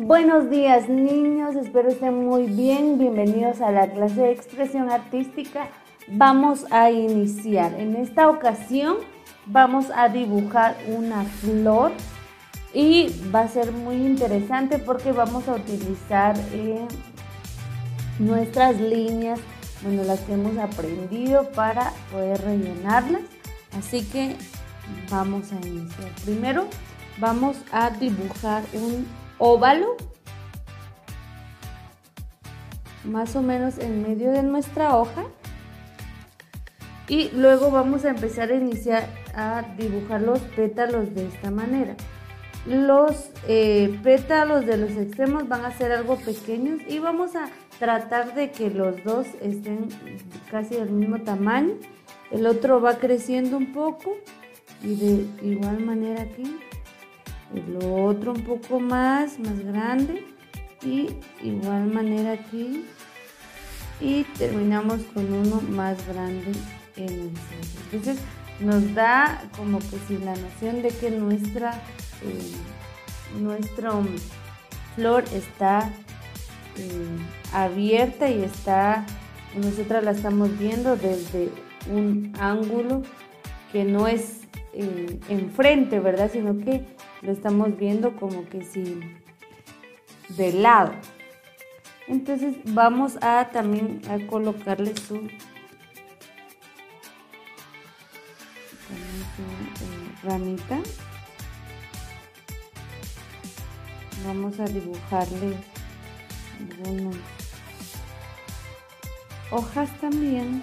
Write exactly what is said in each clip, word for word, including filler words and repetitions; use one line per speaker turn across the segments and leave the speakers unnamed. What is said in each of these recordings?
Buenos días niños, espero estén muy bien, bienvenidos a la clase de expresión artística. Vamos a iniciar, en esta ocasión vamos a dibujar una flor y va a ser muy interesante porque vamos a utilizar eh, nuestras líneas, bueno, las que hemos aprendido para poder rellenarlas, así que vamos a iniciar. Primero vamos a dibujar un óvalo más o menos en medio de nuestra hoja y luego vamos a empezar a iniciar a dibujar los pétalos de esta manera. Los eh, pétalos de los extremos van a ser algo pequeños y vamos a tratar de que los dos estén casi del mismo tamaño. El otro va creciendo un poco y de igual manera aquí. El otro un poco más, más grande y igual manera aquí y terminamos con uno más grande en el centro. Entonces nos da como que si la noción de que nuestra eh, nuestra flor está eh, abierta y está, nosotras la estamos viendo desde un ángulo que no es eh, enfrente, ¿verdad? Sino que lo estamos viendo como que si de lado. Entonces vamos a también a colocarle su, su eh, ramita. Vamos a dibujarle algunas hojas también.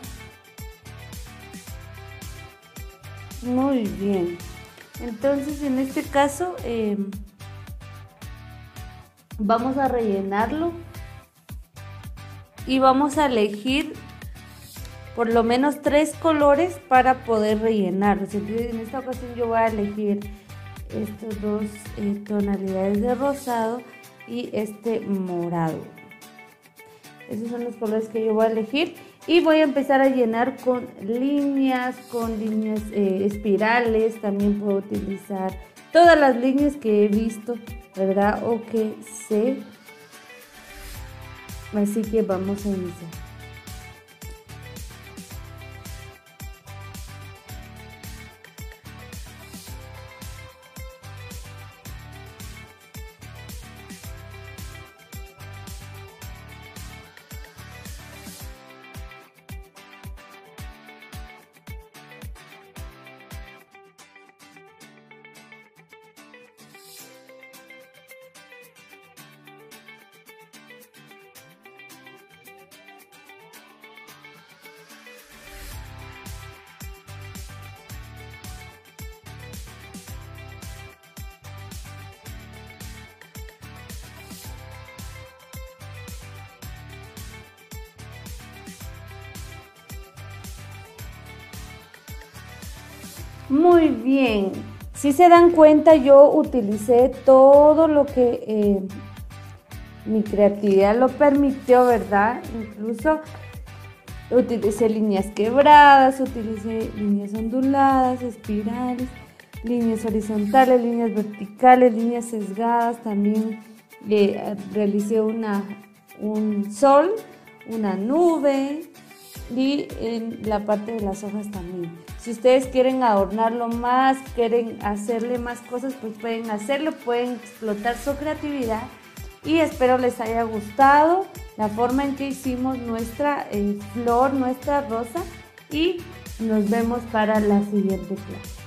Muy bien. Entonces en este caso eh, vamos a rellenarlo y vamos a elegir por lo menos tres colores para poder rellenarlo. Entonces en esta ocasión yo voy a elegir estas dos eh, tonalidades de rosado y este morado. Esos son los colores que yo voy a elegir y voy a empezar a llenar con líneas, con líneas eh, espirales. También puedo utilizar todas las líneas que he visto, ¿verdad? O que sé. Así que vamos a iniciar. Muy bien, si se dan cuenta yo utilicé todo lo que eh, mi creatividad lo permitió, ¿verdad? Incluso utilicé líneas quebradas, utilicé líneas onduladas, espirales, líneas horizontales, líneas verticales, líneas sesgadas. También eh, realicé una, un sol, una nube y en la parte de las hojas también. Si ustedes quieren adornarlo más, quieren hacerle más cosas, pues pueden hacerlo, pueden explotar su creatividad. Y espero les haya gustado la forma en que hicimos nuestra eh, flor, nuestra rosa. Y nos vemos para la siguiente clase.